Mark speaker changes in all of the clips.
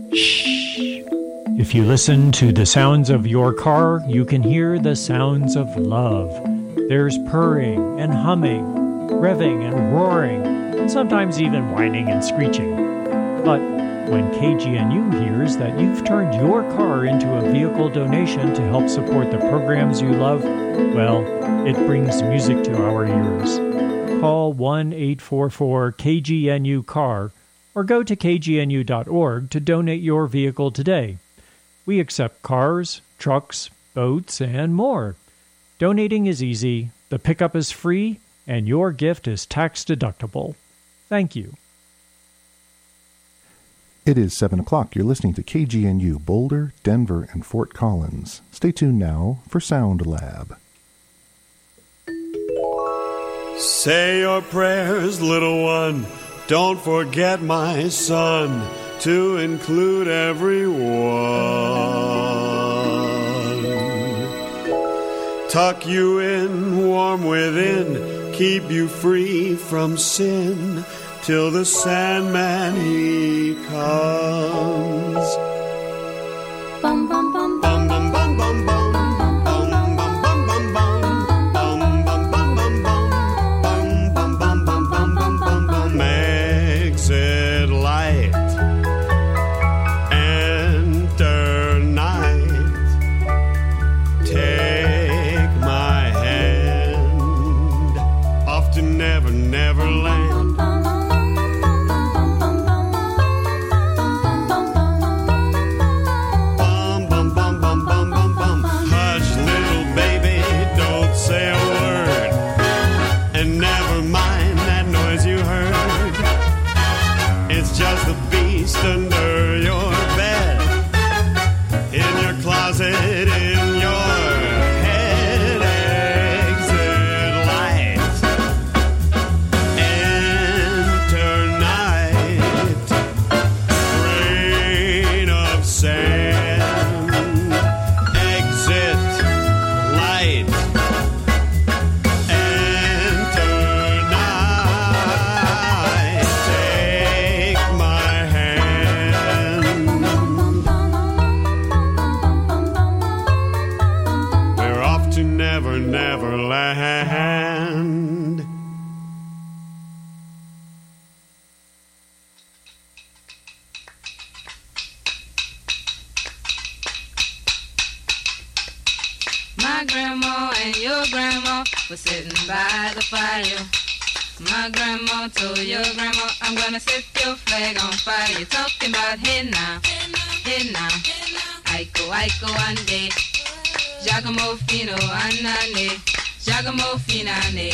Speaker 1: Shh. If you listen to the sounds of your car, you can hear the sounds of love. There's purring and humming, revving and roaring, and sometimes even whining and screeching. But when KGNU hears that you've turned your car into a vehicle donation to help support the programs you love, well, it brings music to our ears. Call 1-844-KGNU-CAR or go to kgnu.org to donate your vehicle today. We accept cars, trucks, boats, and more. Donating is easy, the pickup is free, and your gift is tax-deductible. Thank you.
Speaker 2: It is 7 o'clock. You're listening to KGNU, Boulder, Denver, and Fort Collins. Stay tuned now for Sound Lab.
Speaker 3: Say your prayers, little one. Don't forget, my son, to include everyone. Tuck you in, warm within, keep you free from sin, till the Sandman he comes. Bum, bum, bum, bum, bum, bum, bum, bum. Under your bed, in your closet, in your head, exit light, enter night, rain of sand, exit light, enter night, take my hand. We're off to Never, Never Land.
Speaker 4: My grandma and your grandma were sitting by the fire. My grandma told your grandma, I'm gonna set your flag on fire. You're talking about hey now, hey now, Aiko, Aiko, ande, Giacomo Fino, anane, Giacomo Finane.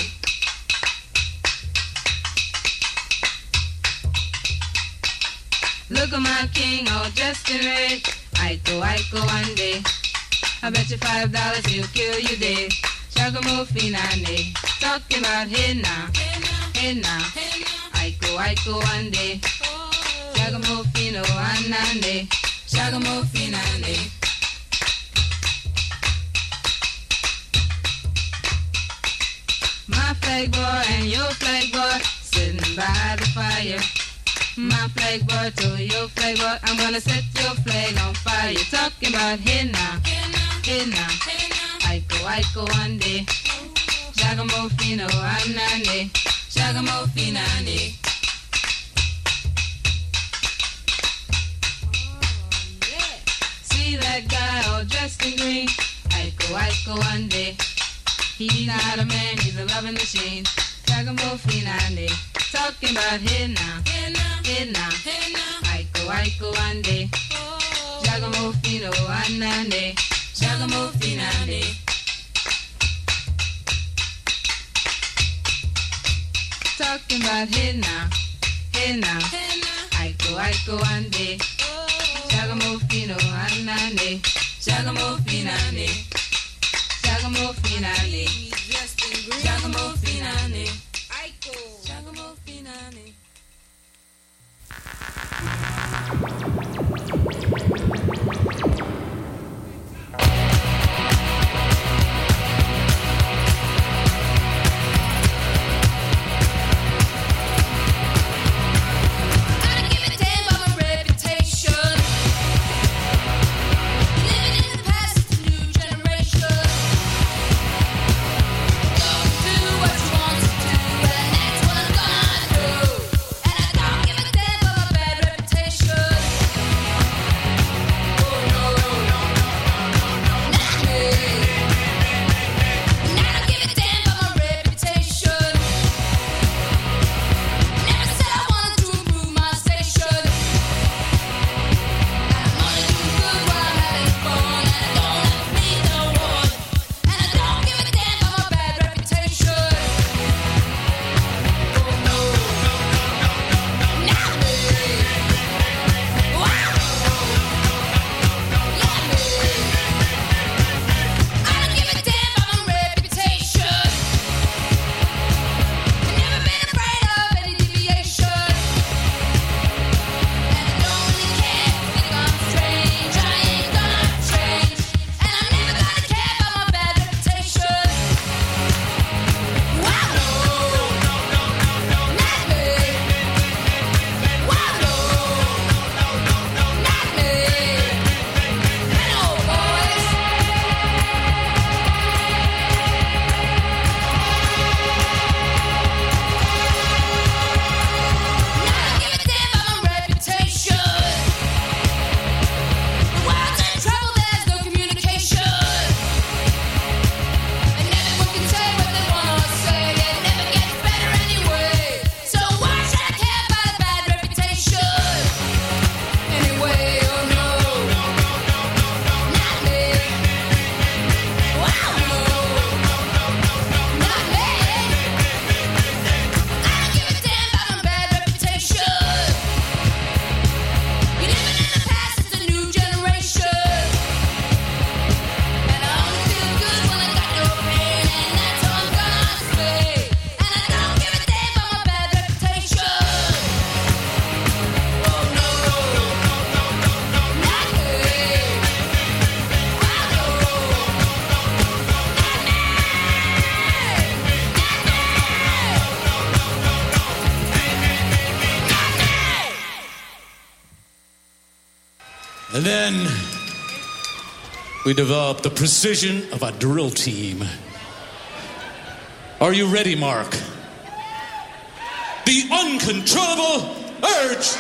Speaker 4: Look at my king all dressed in red, Aiko, Aiko, ande. I bet you $5 he'll kill you dead. Giacomo Finane, talking about hey now, hey now, Aiko, Aiko, ande, Giacomo Fino, anane, Giacomo Finane. My flag boy and your flag boy sitting by the fire. My flag boy told your flag boy, I'm gonna set your flag on fire. You're talking about hey now, hey now, Aiko, Aiko, ande, Giacomo Fino, anane, Giacomo Finane. See that guy all dressed in green, Aiko, Aiko, ande. He's not a man, he's a loving machine. Giacomo Finane, talking about hey now, hey now, hey now, Aiko, Aiko, ande, Giacomo Fino, anane, Giacomo Finane. Talking about hey now, Aiko, Aiko, ande, Giacomo Fino, anane, Giacomo Finane, Giacomo Finane, Giacomo Finane, Aiko, Giacomo Finane.
Speaker 5: Gotta give it 10 for my reputation. And then we developed the precision of a drill team. Are you ready, Mark? The uncontrollable urge.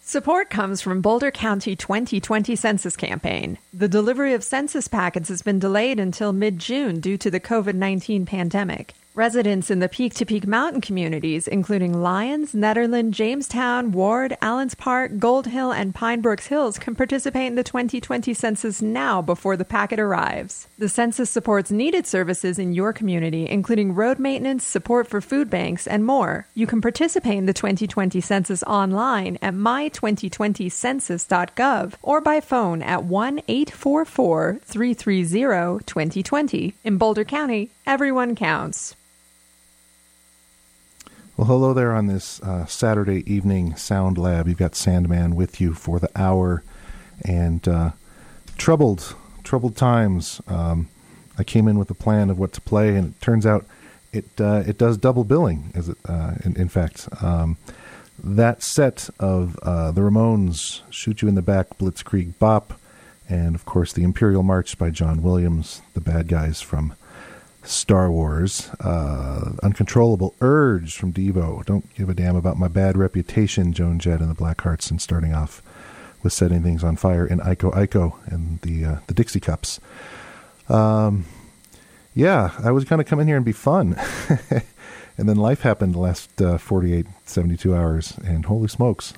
Speaker 6: Support comes from Boulder County 2020 Census Campaign. The delivery of census packets has been delayed until mid-June due to the COVID-19 pandemic. Residents in the Peak-to-Peak Mountain communities, including Lyons, Nederland, Jamestown, Ward, Allens Park, Gold Hill, and Pine Brooks Hills, can participate in the 2020 census now before the packet arrives. The census supports needed services in your community, including road maintenance, support for food banks, and more. You can participate in the 2020 census online at my2020census.gov or by phone at 1-844-330-2020. In Boulder County, everyone counts.
Speaker 2: Well, hello there on this Saturday evening Sound Lab. You've got Sandman with you for the hour, and troubled times. I came in with a plan of what to play, and it turns out it does double billing. In fact, that set of the Ramones, "Shoot You in the Back," Blitzkrieg Bop, and of course the Imperial March by John Williams, the bad guys from Star Wars, Uncontrollable Urge from Devo, Don't Give a Damn About My Bad Reputation, Joan Jett and the Blackhearts, and starting off with Setting Things on Fire in Iko Iko and the Dixie Cups. Yeah, I was going to come in here and be fun. And then life happened the last 48, 72 hours, and holy smokes.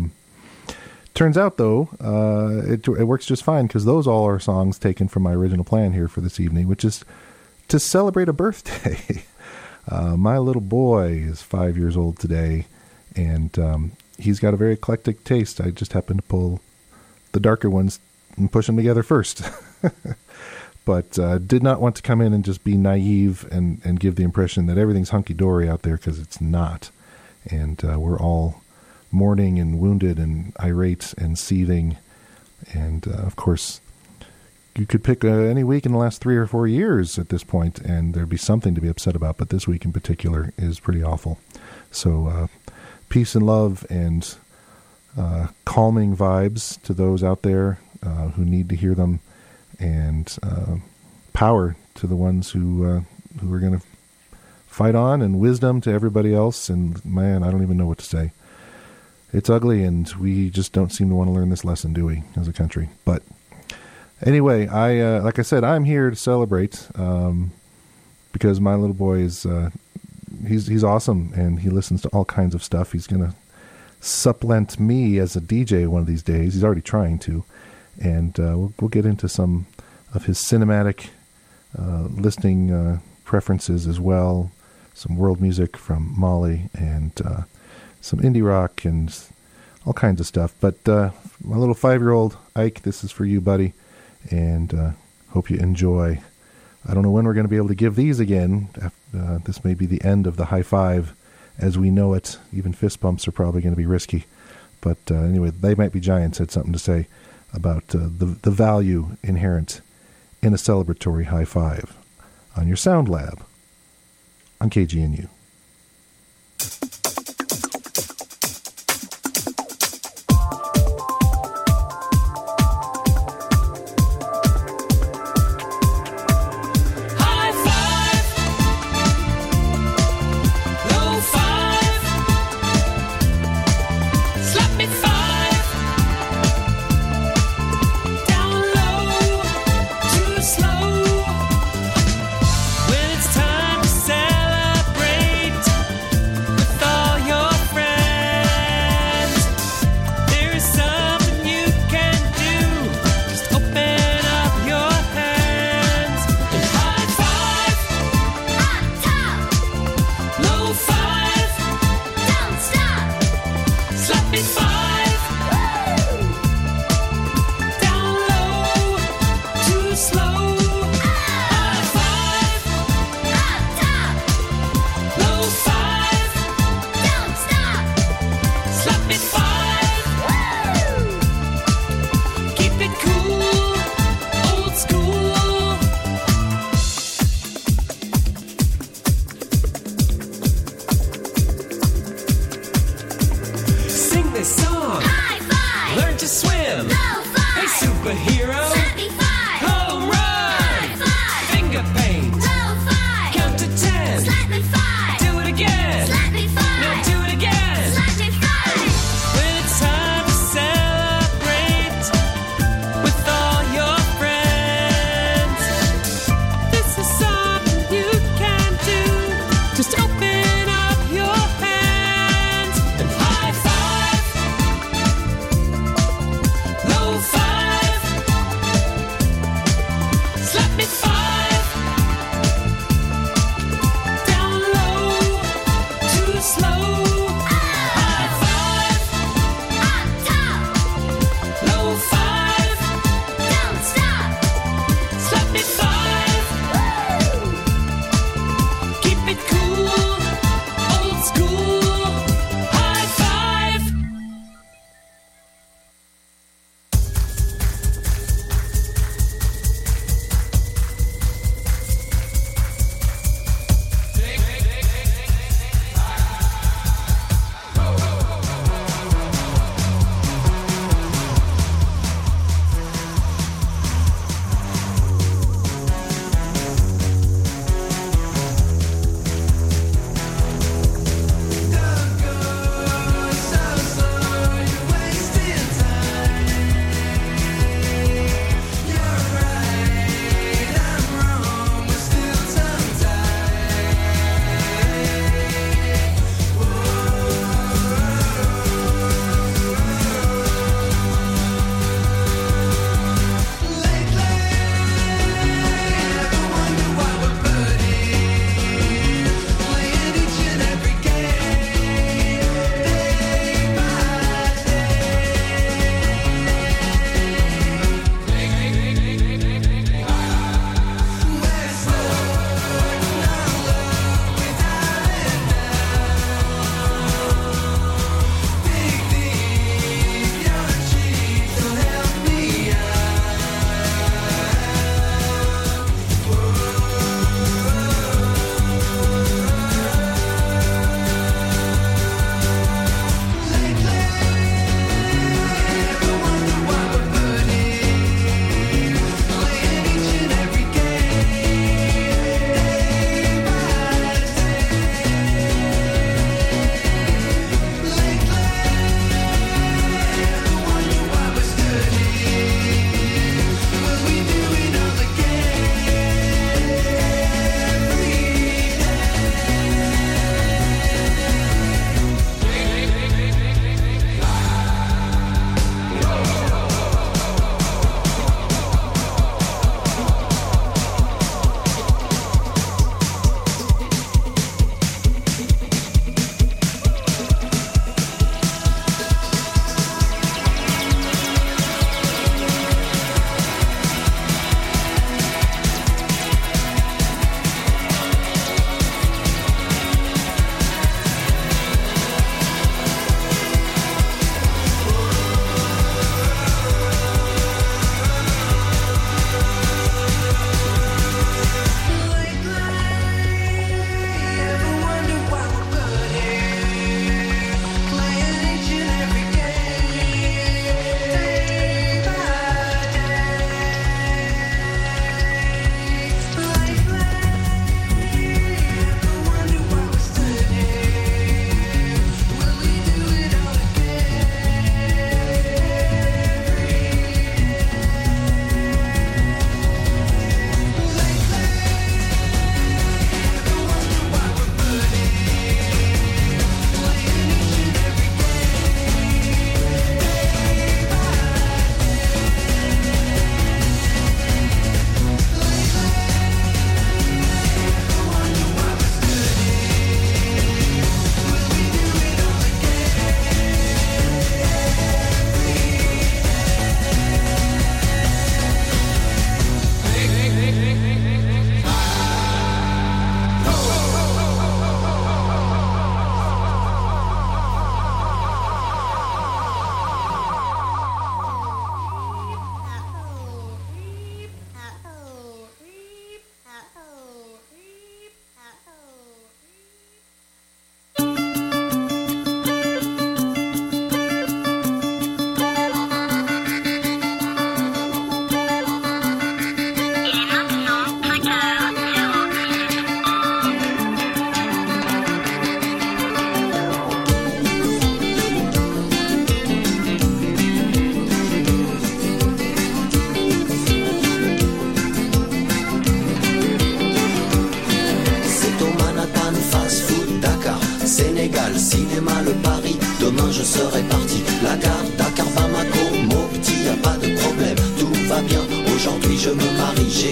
Speaker 2: Turns out, though, it works just fine, because those all are songs taken from my original plan here for this evening, which is to celebrate a birthday. My little boy is 5 years old today, and he's got a very eclectic taste. I just happened to pull the darker ones and push them together first. But did not want to come in and just be naive and give the impression that everything's hunky-dory out there, because it's not. And we're all mourning and wounded and irate and seething. And, of course, you could pick any week in the last 3 or 4 years at this point, and there'd be something to be upset about. But this week in particular is pretty awful. So peace and love and calming vibes to those out there who need to hear them, and power to the ones who are going to fight on, and wisdom to everybody else. And man, I don't even know what to say. It's ugly, and we just don't seem to want to learn this lesson, do we, as a country? But anyway, like I said, I'm here to celebrate because my little boy is he's awesome, and he listens to all kinds of stuff. He's going to supplant me as a DJ one of these days. He's already trying to, and we'll get into some of his cinematic listening preferences as well. Some world music from Mali, and some indie rock and all kinds of stuff. But my little 5-year-old Ike, this is for you, buddy. And hope you enjoy. I don't know when we're going to be able to give these again. This may be the end of the high five as we know it. Even fist bumps are probably going to be risky. But anyway, They Might Be Giants had something to say about the value inherent in a celebratory high five on your Sound Lab on KGNU.
Speaker 7: to swim. Go fly. Hey, superhero. Let me fly. Home run.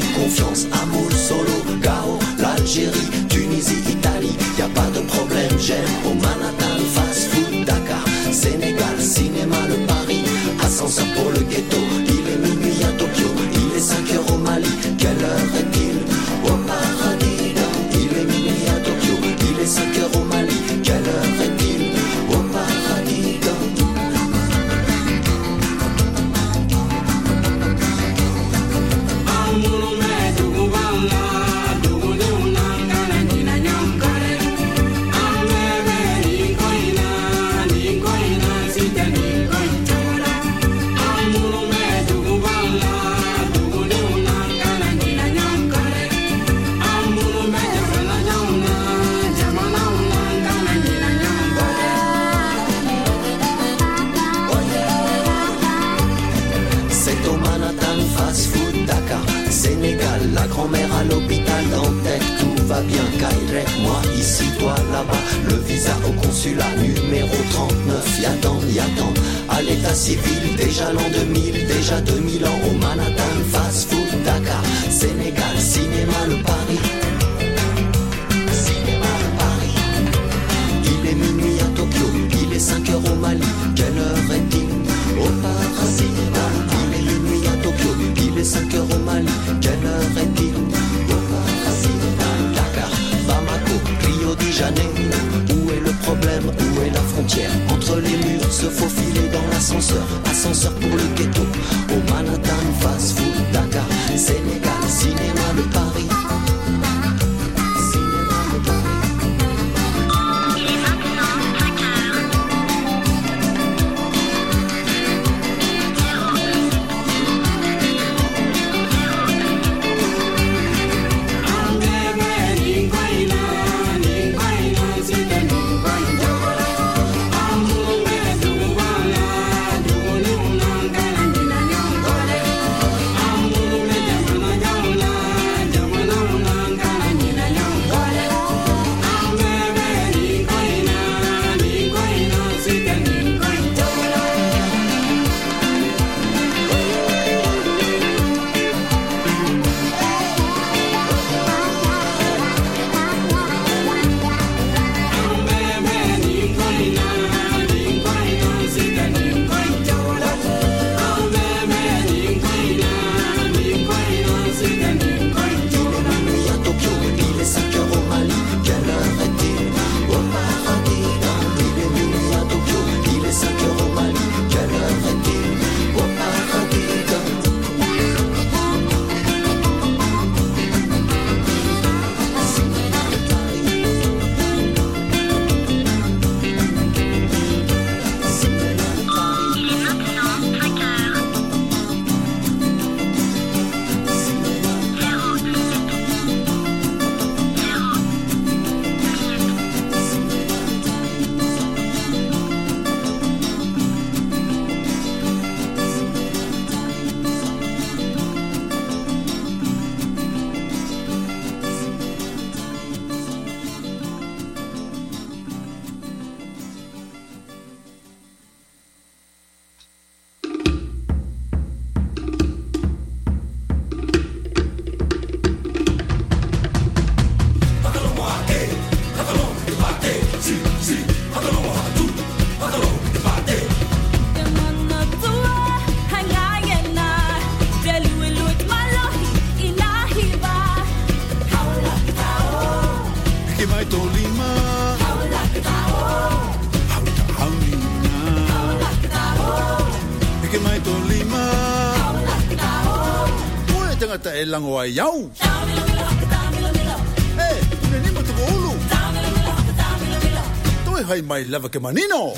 Speaker 7: confiance, amour, solo, Gao, l'Algérie, Tunisie, Italie, y a pas de problème, j'aime au Manhattan, fast food, Dakar, Sénégal, cinéma, le Paris, ascenseur pour le ghetto, il est minuit à Tokyo, il est 5 heures au Mali, quelle heure est-il au paradis? Il est minuit à Tokyo, il est 5 heures au Mali, quelle heure est-il au paradis? La grand-mère à l'hôpital Dantec, tout va bien, Kairek, moi ici, toi là-bas, le visa au consulat numéro 39, y'attend, à l'état civil, déjà l'an 2000, déjà 2000 ans, au Manhattan, fast food, Dakar, Sénégal, cinéma, le Paris, il est minuit à Tokyo, il est 5 heures au Mali, quelle heure est-il au paradis? Il est minuit à Tokyo, il est 5 heures au Mali, quelle heure est-il au paradis? Dakar, Bamako, Rio de Janeiro, où est le problème, où est la frontière? Entre les murs, se faufiler dans l'ascenseur, ascenseur pour le ghetto, au Manhattan, fast food, Dakar, Sénégal, cinéma, le Paris.
Speaker 8: E lango ai au. Eh, nini mo tu ulu. Toi hai mai lava ke manino.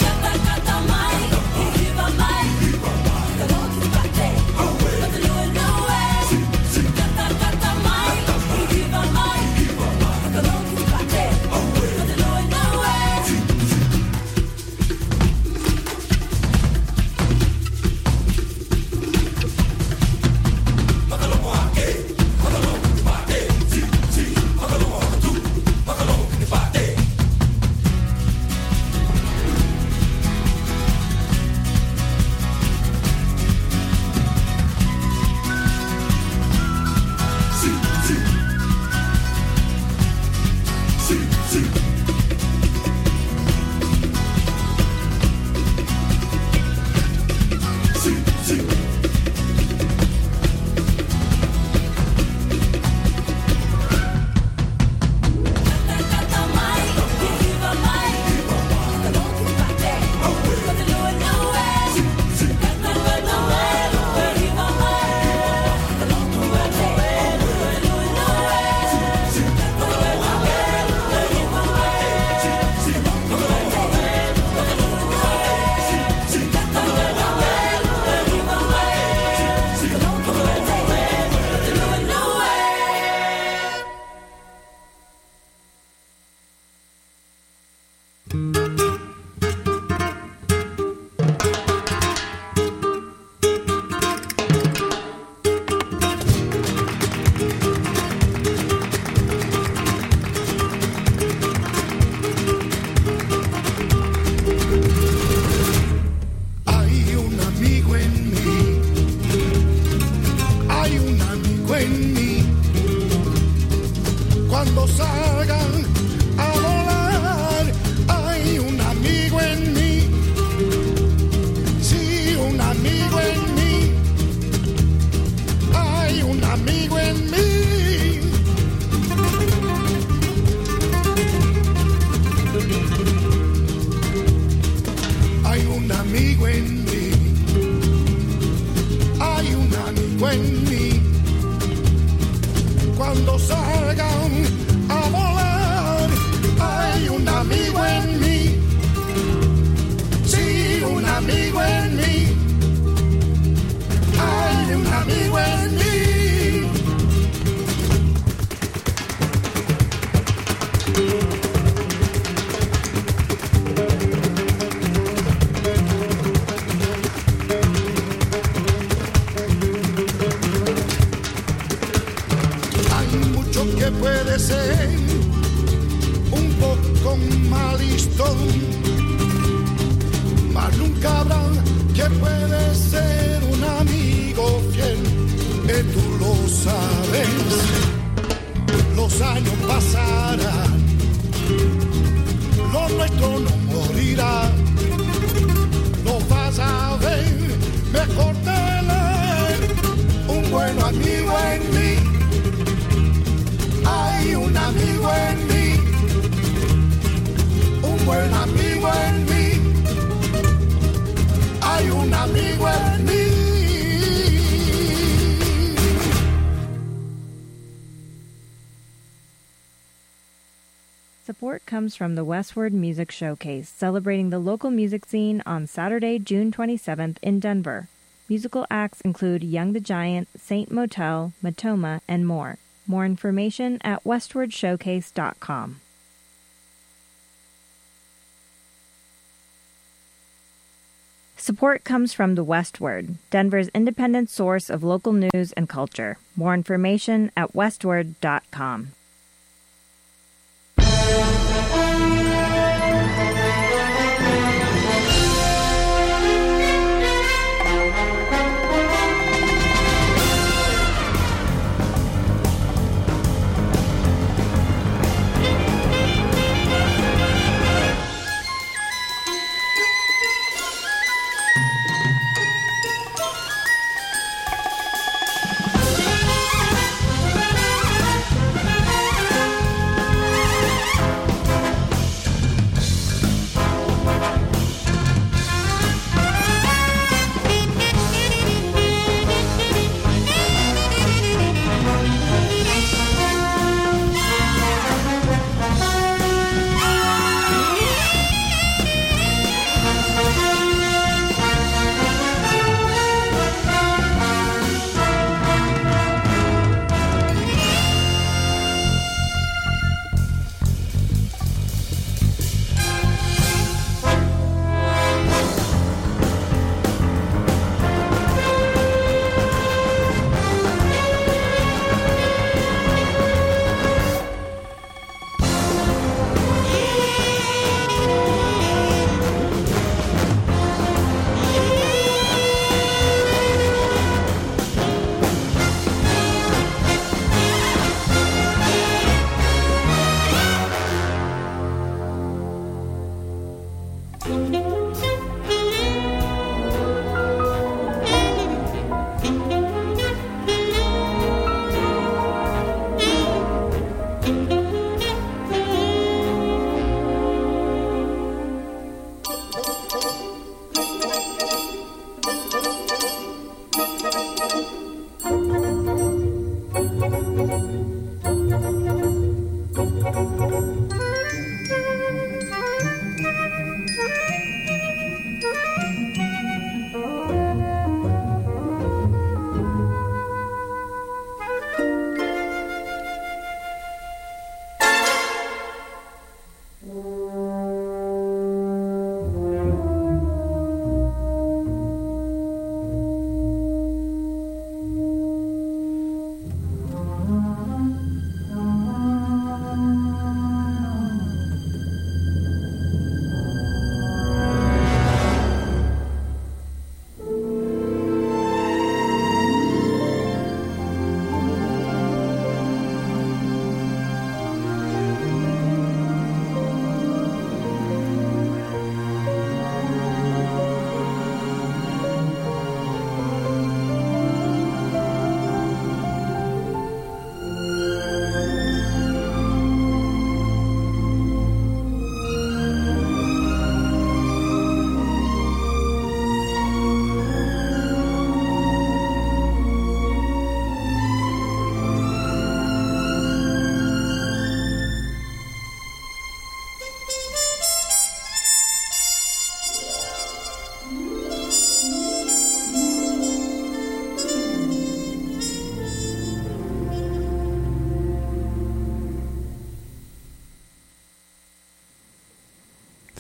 Speaker 9: en mí. Cuando salgan a volar, hay un amigo en mí. Sí, un amigo en mí. Hay un amigo en mí. Hay un amigo en mí. Hay un amigo en mí. Cuando salgan a volar, hay un amigo en mí. Sí, un amigo en mí. Hay un amigo en mí. Que puede ser un poco malistón, mas nunca habrá que puede ser un amigo fiel, tú lo sabes. Los años pasarán, lo nuestro no morirá, lo vas a ver mejor tener un buen amigo en mí. Hay un amigo en mí, un buen amigo en mí. Hay un amigo en mí.
Speaker 10: Support comes from the Westward Music Showcase, celebrating the local music scene on Saturday, June 27th in Denver. Musical acts include Young the Giant, Saint Motel, Matoma, and more. More information at westwardshowcase.com. Support comes from The Westward, Denver's independent source of local news and culture. More information at westward.com.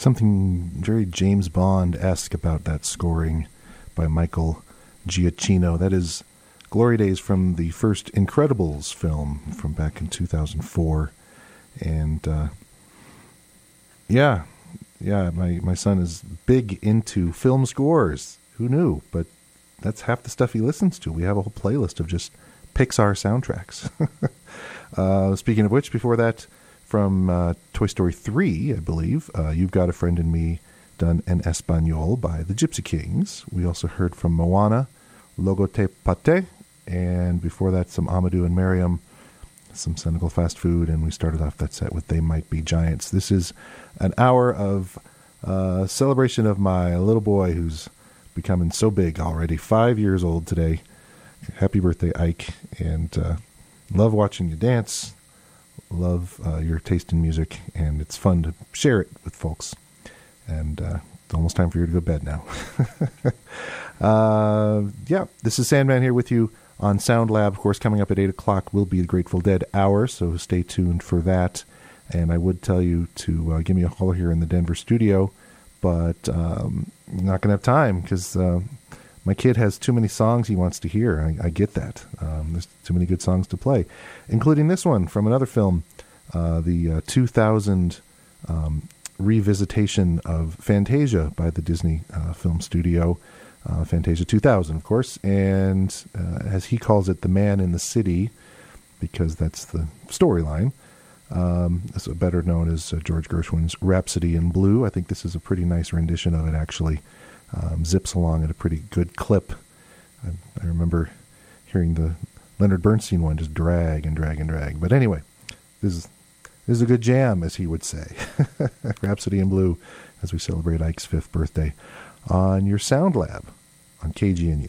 Speaker 2: something very James Bond-esque about that scoring by Michael Giacchino. That is Glory Days from the first Incredibles film from back in 2004. And my son is big into film scores. Who knew? But that's half the stuff he listens to. We have a whole playlist of just Pixar soundtracks. Speaking of which, before that, from Toy Story 3, I believe, You've Got a Friend in Me, done en Espanol by the Gypsy Kings. We also heard from Moana, Logo Te Pate, and before that, some Amadou and Miriam, some Senegal fast food, and we started off that set with They Might Be Giants. This is an hour of celebration of my little boy who's becoming so big already, 5 years old today. Happy birthday, Ike, and love watching you dance, love your taste in music, and it's fun to share it with folks. And it's almost time for you to go to bed now. This is Sandman here with you on Sound Lab. Of course, coming up at 8 o'clock will be the Grateful Dead Hour, so stay tuned for that. And I would tell you to give me a call here in the Denver studio, but I'm not going to have time because my kid has too many songs he wants to hear. I get that. There's too many good songs to play, including this one from another film, the 2000 revisitation of Fantasia by the Disney Film Studio. Fantasia 2000, of course, and as he calls it, The Man in the City, because that's the storyline. It's better known as George Gershwin's Rhapsody in Blue. I think this is a pretty nice rendition of it, actually. Zips along at a pretty good clip. I remember hearing the Leonard Bernstein one just drag and drag and drag. But anyway, this is a good jam, as he would say. Rhapsody in Blue, as we celebrate Ike's 5th birthday on your Sound Lab on KGNU.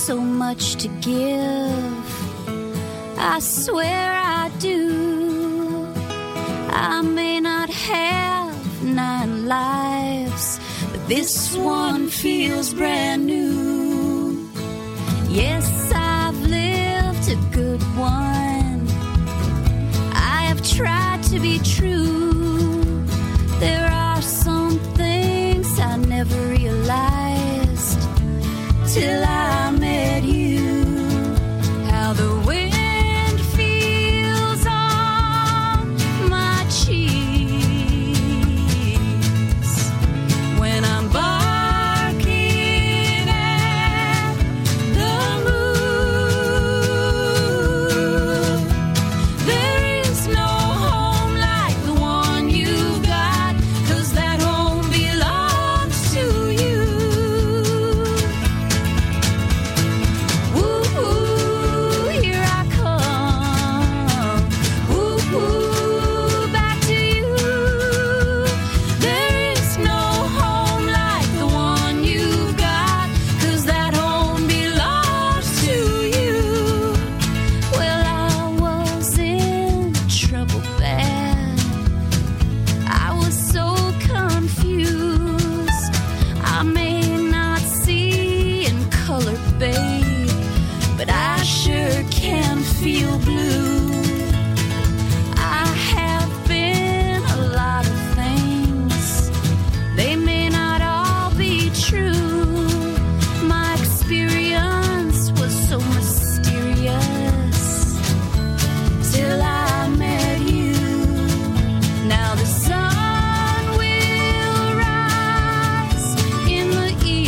Speaker 11: so much to give. I swear I do. I may not have 9 lives, but this one feels brand new. Yes, I've lived a good one. I have tried to be true. There are some things I never realized till I met you. How the wind feels on my cheeks when I'm barking at the moon. There is no home like the one you've got, 'cause that home belongs to you. Woo, here I come. Woo, back to you. There is no home like the one you've got, 'cause that home belongs to you. Well, I was in trouble bad. I was so confused. I may not see in color, babe, but I sure can feel blue. I have been a lot of things. They may not all be true. My experience was so mysterious till I met you. Now the sun will rise in the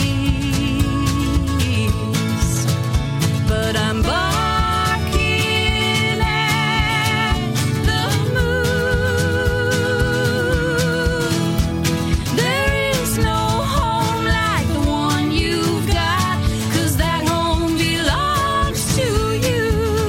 Speaker 11: east, but I'm barking at the moon. There is no home like the one you've got, 'cause that home belongs to you.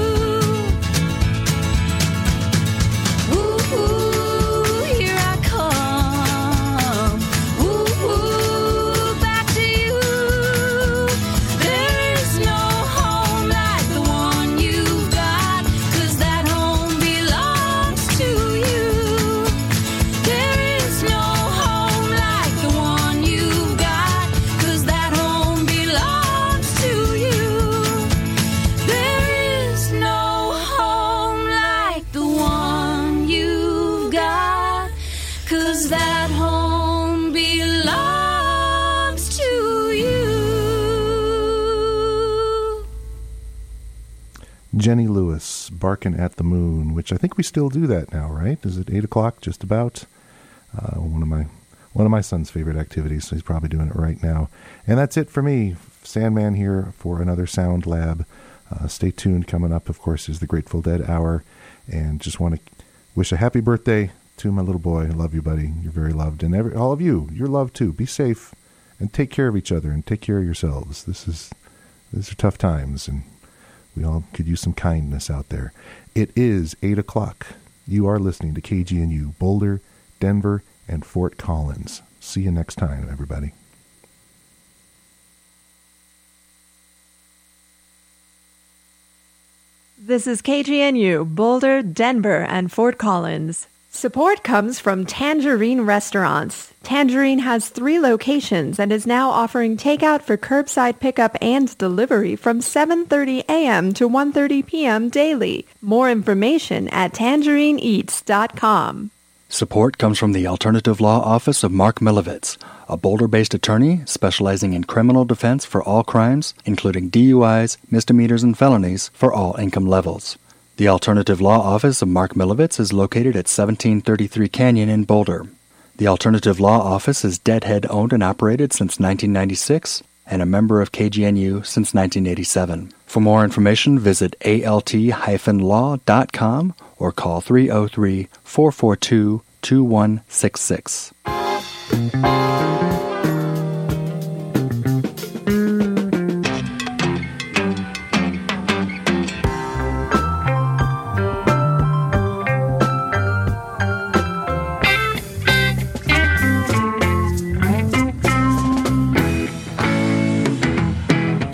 Speaker 11: Woo, here I come. Woo, back to you. There is no home like the one you've got, 'cause that home belongs to you. There is no home like the one you've got, 'cause that home belongs to you. There is no home like the one you've got, 'cause that home belongs to you.
Speaker 2: Jenny Lewis, Barkin' at the Moon, which I think we still do that now, right? Is it 8 o'clock, just about? One of my son's favorite activities, so he's probably doing it right now. And that's it for me. Sandman here for another Sound Lab. Stay tuned. Coming up, of course, is the Grateful Dead Hour. And just want to wish a happy birthday to my little boy. I love you, buddy. You're very loved. And all of you, you're loved too. Be safe and take care of each other and take care of yourselves. These are tough times, and we all could use some kindness out there. It is 8 o'clock. You are listening to KGNU, Boulder, Denver, and Fort Collins. See you next time, everybody.
Speaker 6: This is KGNU, Boulder, Denver, and Fort Collins. Support comes from Tangerine Restaurants. Tangerine has 3 locations and is now offering takeout for curbside pickup and delivery from 7:30 a.m. to 1:30 p.m. daily. More information at tangerineeats.com.
Speaker 12: Support comes from the Alternative Law Office of Mark Milovitz, a Boulder-based attorney specializing in criminal defense for all crimes, including DUIs, misdemeanors, and felonies for all income levels. The Alternative Law Office of Mark Milovitz is located at 1733 Canyon in Boulder. The Alternative Law Office is Deadhead-owned and operated since 1996 and a member of KGNU since 1987. For more information, visit alt-law.com or call 303-442-2166.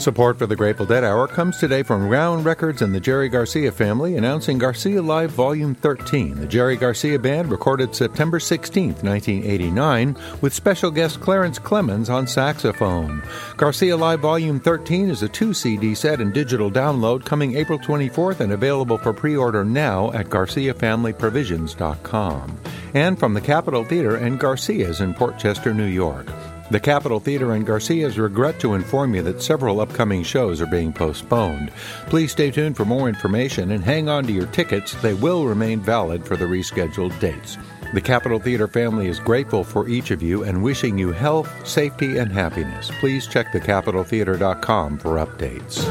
Speaker 13: Support for the Grateful Dead Hour comes today from Round Records and the Jerry Garcia family, announcing Garcia Live Volume 13. The Jerry Garcia Band recorded September 16, 1989, with special guest Clarence Clemens on saxophone. Garcia Live Volume 13 is a 2-CD set and digital download coming April 24th and available for pre-order now at GarciaFamilyProvisions.com. And from the Capitol Theater and Garcia's in Port Chester, New York. The Capitol Theater and Garcia's regret to inform you that several upcoming shows are being postponed. Please stay tuned for more information and hang on to your tickets. They will remain valid for the rescheduled dates. The Capitol Theater family is grateful for each of you and wishing you health, safety, and happiness. Please check thecapitoltheater.com for updates.